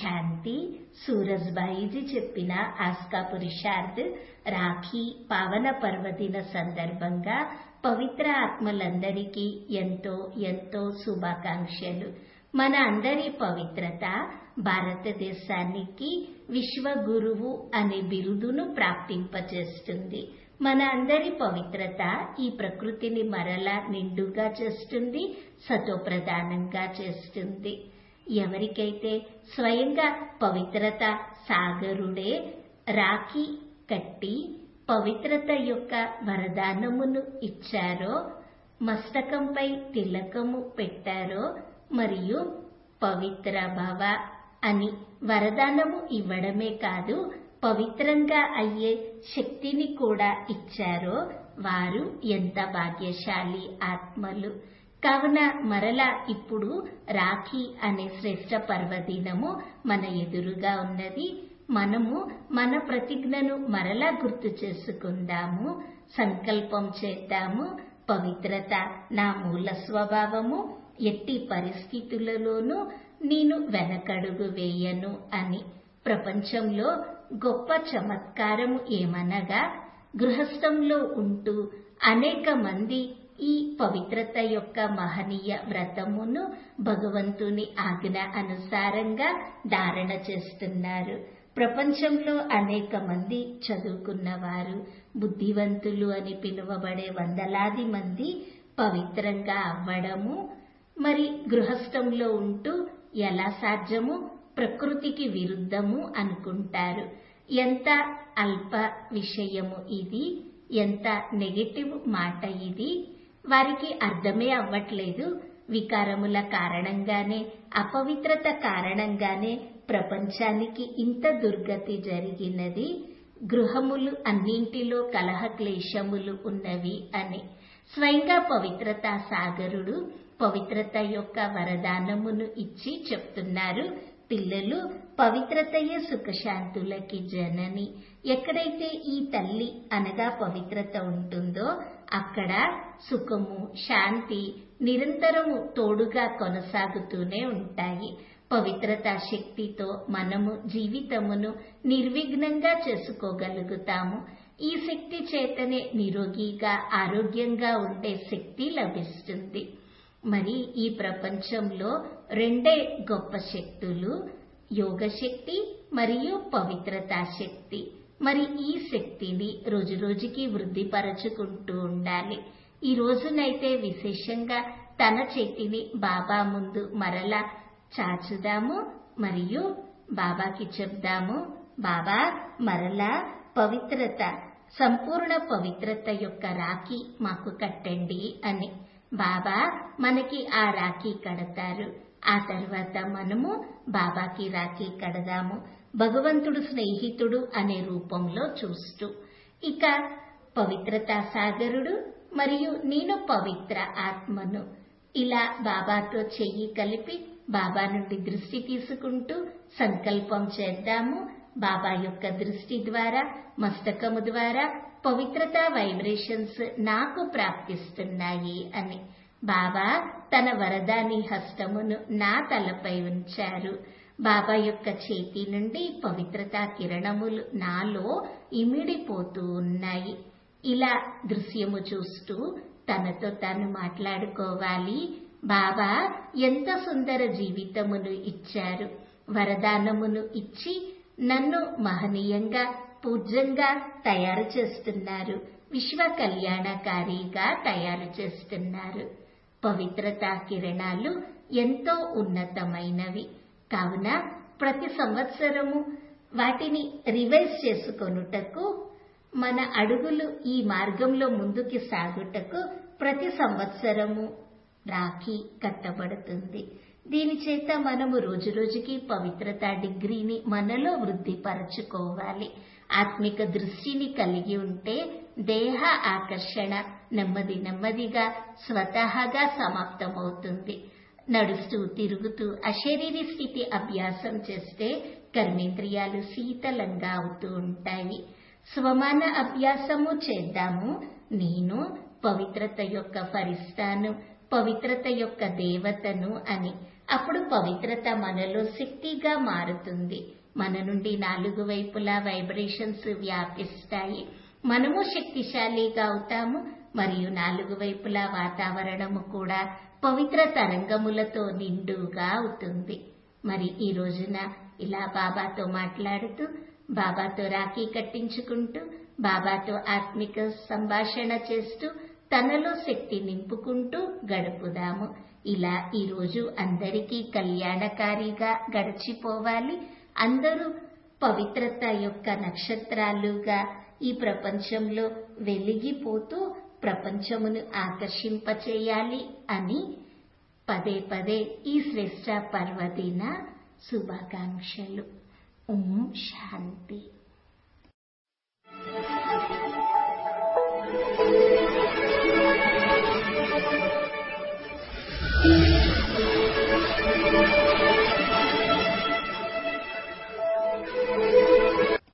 శాంతి. సూరజ్బాయిజీ చెప్పిన ఆస్కా పురుషార్థ్. రాఖీ పావన పర్వదిన సందర్భంగా పవిత్ర ఆత్మలందరికీ ఎంతో ఎంతో శుభాకాంక్షలు. మన అందరి పవిత్రత భారతదేశానికి విశ్వగురువు అనే బిరుదును ప్రాప్తింపచేస్తుంది. మన అందరి పవిత్రత ఈ ప్రకృతిని మరలా నిండుగా చేస్తుంది, సతోప్రధానంగా చేస్తుంది. ఎవరికైతే స్వయంగా పవిత్రత సాగరుడే రాఖీ కట్టి పవిత్రత యొక్క వరదానమును ఇచ్చారో, మస్తకంపై తిలకము పెట్టారో మరియు పవిత్ర భవ అని వరదానము ఇవ్వడమే కాదు, పవిత్రంగా అయ్యే శక్తిని కూడా ఇచ్చారో వారు ఎంత భాగ్యశాలి ఆత్మలు. కావున మరలా ఇప్పుడు రాఖీ అనే శ్రేష్ఠ పర్వదినము మన ఎదురుగా ఉన్నది. మనము మన ప్రతిజ్ఞను మరలా గుర్తు చేసుకుందాము, సంకల్పం చేద్దాము. పవిత్రత నా మూల స్వభావము, ఎట్టి పరిస్థితులలోనూ నేను వెనకడుగు వేయను అని. ప్రపంచంలో గొప్ప చమత్కారము ఏమనగా, గృహస్థంలో ఉంటూ అనేక మంది ఈ పవిత్రత యొక్క మహనీయ వ్రతమును భగవంతుని ఆజ్ఞ అనుసారంగా ధారణ చేస్తున్నారు. ప్రపంచంలో అనేక మంది చదువుకున్నవారు, బుద్ధివంతులు అని పిలువబడే వందలాది మంది పవిత్రంగా అవ్వడము, మరి గృహస్థంలో ఉంటూ ఎలా సాధ్యము, ప్రకృతికి విరుద్ధము అనుకుంటారు. ఎంత అల్ప విషయము ఇది, ఎంత నెగటివ్ మాట ఇది. వారికి అర్థమే అవ్వట్లేదు. వికారముల కారణంగానే, అపవిత్రత కారణంగానే ప్రపంచానికి ఇంత దుర్గతి జరిగినది. గృహములు అన్నింటిలో కలహ క్లేశములు ఉన్నవి అని. స్వయంగా పవిత్రతా సాగరుడు పవిత్రత యొక్క వరదానమును ఇచ్చి చెప్తున్నారు, పిల్లలు పవిత్రతయే సుఖశాంతులకి జనని. ఎక్కడైతే ఈ తల్లి అనగా పవిత్రత ఉంటుందో అక్కడ సుఖము, శాంతి నిరంతరము తోడుగా కొనసాగుతూనే ఉంటాయి. పవిత్రతా శక్తితో మనము జీవితమును నిర్విఘ్నంగా చేసుకోగలుగుతాము. ఈ శక్తి చేతనే నిరోగిగా, ఆరోగ్యంగా ఉండే శక్తి లభిస్తుంది. మరి ఈ ప్రపంచంలో రెండే గొప్ప శక్తులు, యోగ శక్తి మరియు పవిత్రతా శక్తి. మరి ఈ శక్తిని రోజు రోజుకి వృద్ధిపరచుకుంటూ ఉండాలి. ఈ రోజునైతే విశేషంగా తన చేతిని బాబా ముందు మరలా చాచుదాము మరియు బాబాకి చెప్దాము, బాబా మరలా పవిత్రత, సంపూర్ణ పవిత్రత యొక్క రాఖీ మాకు కట్టండి అని. బాబా మనకి ఆ రాఖీ కడతారు. ఆ తర్వాత మనము బాబాకి రాఖీ కడదాము, భగవంతుడు స్నేహితుడు అనే రూపంలో చూస్తూ. ఇక పవిత్రతా సాగరుడు మరియు నేను పవిత్ర ఆత్మను ఇలా బాబాతో చెయ్యి కలిపి బాబా నుండి దృష్టి తీసుకుంటూ సంకల్పం చేద్దాము. బాబా యొక్క దృష్టి ద్వారా, మస్తకము ద్వారా పవిత్రతా వైబ్రేషన్స్ నాకు ప్రాప్తిస్తున్నాయి అని. బాబా తన వరదాని హస్తమును నా తలపై ఉంచారు. బాబా యొక్క చేతి నుండి పవిత్రతా కిరణములు నాలో ఇమిడిపోతూ ఉన్నాయి. ఇలా దృశ్యము చూస్తూ తనతో తాను మాట్లాడుకోవాలి, బాబా ఎంత సుందర జీవితమును ఇచ్చారు, వరదానమును ఇచ్చి నన్ను మహనీయంగా, పూజ్యంగా తయారు చేస్తున్నారు, విశ్వ కళ్యాణకారిగా తయారు చేస్తున్నారు. పవిత్రతా కిరణాలు ఎంతో ఉన్నతమైనవి. కావున ప్రతి సంవత్సరము వాటిని రివైజ్ చేసుకొనుటకు, మన అడుగులు ఈ మార్గంలో ముందుకి సాగుటకు ప్రతి సంవత్సరము రాఖీ కట్టబడుతుంది. దీని చేత మనము రోజు రోజుకి పవిత్రతా డిగ్రీని మనలో వృద్ధిపరచుకోవాలి. ఆత్మిక దృష్టిని కలిగి ఉంటే దేహ ఆకర్షణ నెమ్మది నెమ్మదిగా స్వతహాగా సమాప్తమవుతుంది. నడుస్తూ తిరుగుతూ అశరీరి స్థితి అభ్యాసం చేస్తే కర్మేంద్రియాలు శీతలంగా అవుతూ ఉంటాయి. స్వమాన అభ్యాసము చేద్దాము. నేను పవిత్రత యొక్క ఫరిస్తాను, పవిత్రత యొక్క దేవతను అని. అప్పుడు పవిత్రత మనలో శక్తిగా మారుతుంది. మన నుండి 4 వైపులా వైబ్రేషన్స్ వ్యాపిస్తాయి. మనము శక్తిశాలిగా అవుతాము మరియు 4 వైపులా వాతావరణము కూడా పవిత్ర తరంగములతో నిండుగా అవుతుంది. మరి ఈ రోజున ఇలా బాబాతో మాట్లాడుతూ, బాబాతో రాఖీ కట్టించుకుంటూ, బాబాతో ఆత్మిక సంభాషణ చేస్తూ, తనలో శక్తి నింపుకుంటూ గడుపుదాము. ఇలా ఈ రోజు అందరికీ కళ్యాణకారిగా గడిచిపోవాలి. అందరూ పవిత్రత యొక్క నక్షత్రాలుగా ఈ ప్రపంచంలో వెలిగిపోతూ ప్రపంచమును ఆకర్షింపచేయాలి అని పదే పదే ఈ శ్రేష్ట పర్వదిన శుభాకాంక్షలు. ఓం శాంతి.